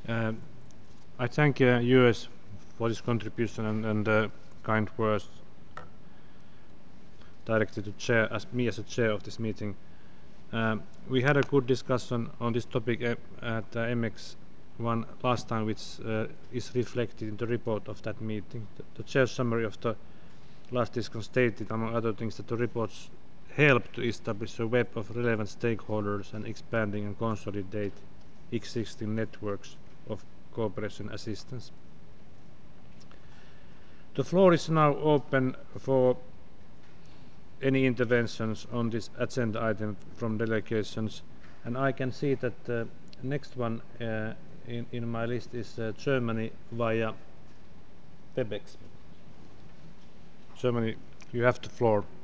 Uh, I thank US for this contribution and kind words directed to chair as me as a chair of this meeting. We had a good discussion on this topic at MX1 last time, which is reflected in the report of that meeting. The chair's summary of the last discussion stated, among other things, that the reports help to establish a web of relevant stakeholders and expanding and consolidate existing networks of cooperation assistance. The floor is now open for any interventions on this agenda item from delegations, and I can see that the next one in my list is Germany via Webex. Germany, you have the floor.